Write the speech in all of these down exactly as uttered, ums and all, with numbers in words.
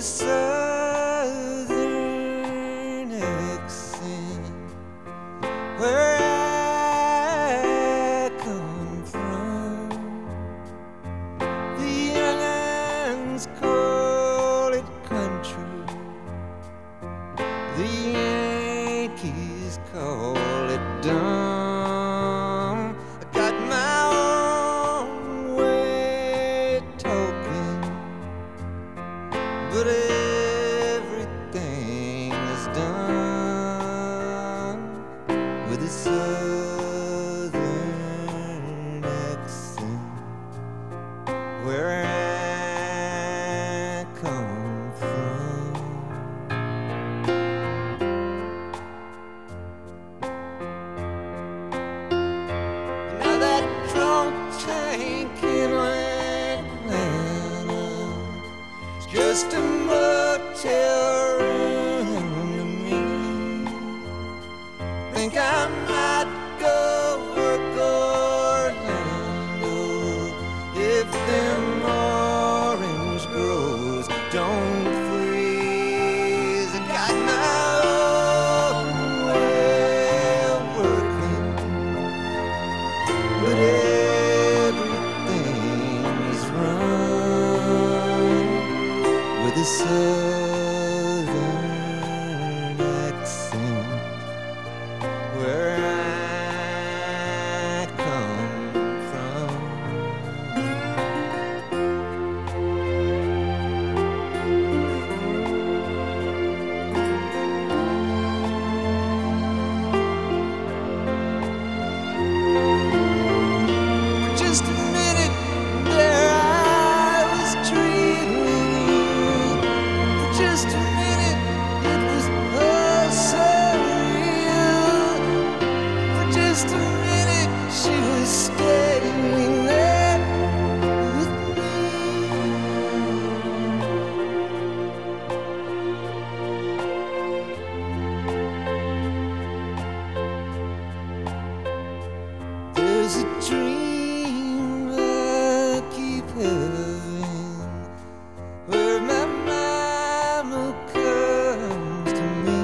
southern accent where I come from. The young'uns call it country, the Yankees call it dumb. I got my own way of talking, but everything is done with a southern accent where I come from. Now that drunk tank in Atlanta is just a motel room to me. Think I might go work Orlando if them orange groves don't freeze. I got my own way of working, but everything is run with a southern accent where I come from. For just a minute there I was dreaming. For just a minute it was all surreal. For just a minute she was standing there with me. There's a dream I keep having where my mama comes to me,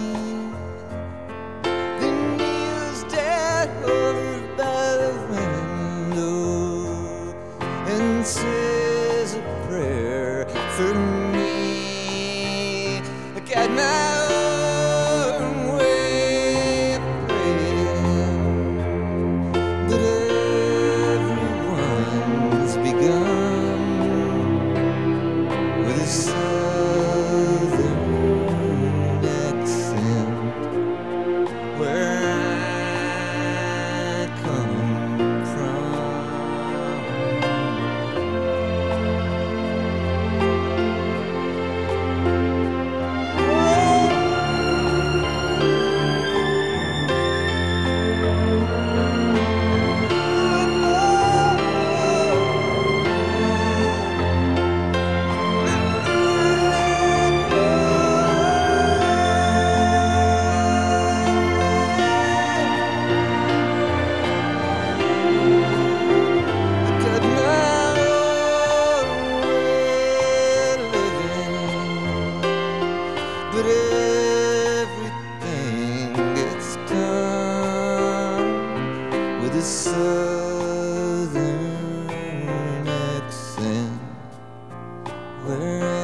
then kneels down over by the window and says a prayer for me. I got my own way of praying, but everyone's begun with a southern accent where I come from. Got my own way of living, but everything gets done with a southern accent where